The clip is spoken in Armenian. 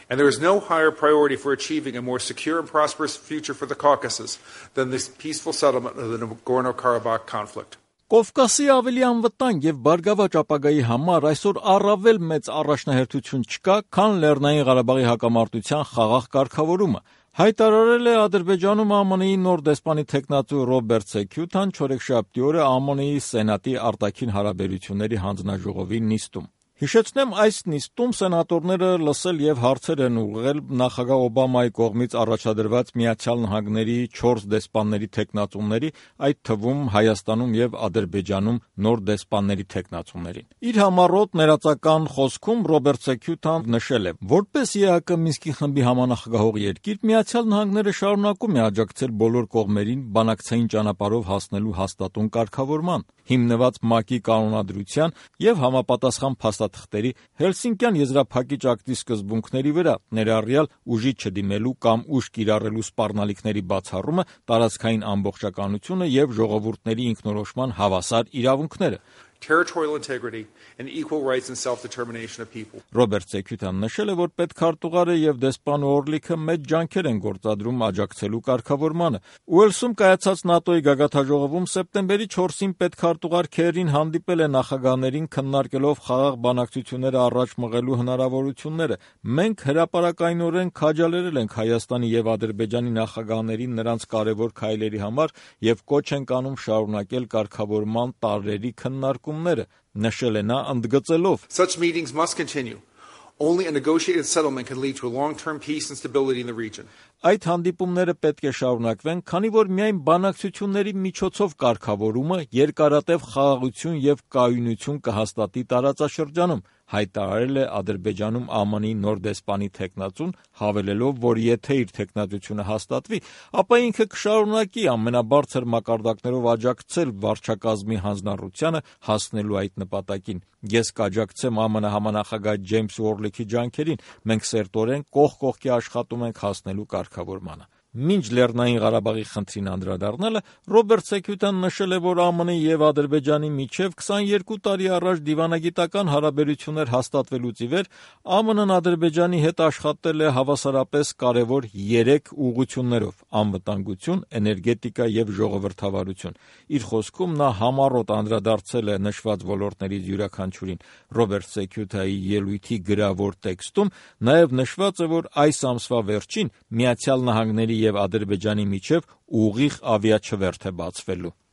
And there is no higher priority for achieving a more secure and prosperous future for the Caucasus than this peaceful settlement of the Nagorno-Karabakh conflict. Կովկասի ավելի անվտանգ եւ բարգավաճ ապագայի համար այսօր առավել մեծ առաջնահերթություն չկա, քան Լեռնային Ղարաբաղի հակամարտության խաղաղ կարգավորումը, հայտարարել է Ադրբեջանում ԱՄՆ-ի նոր դեսպանի թեկնածու Ռոբերտ Սեքյուտան չորեքշաբթի օրը ԱՄՆ-ի Սենատի արտաքին հարաբերությունների հանձնաժողովի նիստում։ Հիշեցնեմ, այս նիստում սենատորները լսել եւ հարցեր են ուղղել նախագահ Օբամայի կողմից առաջադրված Միացյալ Նահանգների 4 դեսպանների թեկնածուների, այդ թվում Հայաստանում եւ Ադրբեջանում նոր դեսպանների թեկնածուներին։ Իր համառոտ ներածական խոսքում Ռոբերտ Սեքյուտան նշել է, որպես ԵԱԿ Մինսկի խմբի համանախագահող երկիր, Միացյալ Նահանգները շարունակում է աջակցել բոլոր կողմերին բանակցային ճանապարհով հասնելու հաստատուն կարգավորման, հիմնված ՄԱԿ-ի կանոնադրության եւ համապատասխան փաստաթղթերի Հելսինկյան եզրափակիչ ակտի սկզբունքների վրա, ներառյալ ուժի չդիմելու կամ ուժ կիրառելու սպառնալիքների բացառումը, տարածքային ամբողջականությունը եւ ժողովուրդների ինքնորոշման հավասար իրավունքները։ Territorial integrity and equal rights and self-determination of people. Ռոբերտ Սեքյուտան նշել է, որ պետքարտուղարը եւ դեսպան Օրլիքը մեծ ջանքեր են գործադրում աջակցելու կարգավորմանը։ Ուելսում կայացած ՆԱՏՕ-ի գագաթնաժողովում սեպտեմբերի 4-ին պետքարտուղար Քերին հանդիպել է նախագահներին քննարկելով խաղաղ բանակցությունները առաջ մղելու հնարավորությունները։ Մենք հրապարակայնորեն քաջալերել ենք Հայաստանի եւ Ադրբեջանի նախագահներին նրանց կարևոր քայլերի համար եւ կոչ ենք անում շարունակել կարգավորման տարրերի քննարկումները, նշել է նա ընդգծելով. Such meetings must continue. Only a negotiated settlement can lead to a long-term peace and stability in the region. Այդ հանդիպումները պետք է շարունակվեն, քանի որ միայն բանակցությունների միջոցով կարգավորումը երկարատև խաղաղություն եւ կայունություն կհաստատի տարածաշրջանում, հայտարարել է Ադրբեջանում ԱՄՆ-ի նոր դեսպանի թեկնածուն, հավելելով, որ եթե իր թեկնածությունը հաստատվի, ապա ինքը կշարունակի ամենաբարձր մակարդակներով աջակցել վարչակազմի հանձնառությանը հասնելու այդ նպատակին։ Ես կաջակցեմ ԱՄՆ համանախագահ Ջեյմս Օրլիքի ջանքերին, մենք սերտորեն կողք կողքի աշխատում ենք հասնելու կարգավորմանը։ Մինչ Լեռնային Ղարաբաղի խնդրին անդրադառնալը, Ռոբերտ Սեքյուտան նշել է, որ ԱՄՆ-ի եւ Ադրբեջանի միջև 22 տարի առաջ դիվանագիտական հարաբերություններ հաստատվելուց ի վեր ԱՄՆ-ն Ադրբեջանի հետ աշխատել է հավասարապես կարևոր 3 ուղղություններով՝ անվտանգություն, էներգետիկա եւ ժողովրդավարություն։ Իր խոսքում նա համառոտ անդրադարձել է նշված ոլորտներից յուրաքանչյուրին։ Ռոբերտ Սեքյուտայի ելույթի գրավոր տեքստում նաեւ նշված է, որ այս ամսվա վերջին Միացյալ Նահանգների եւ Ադրբեջանի միջև ուղիղ ավիաչվերթ է բացվելու։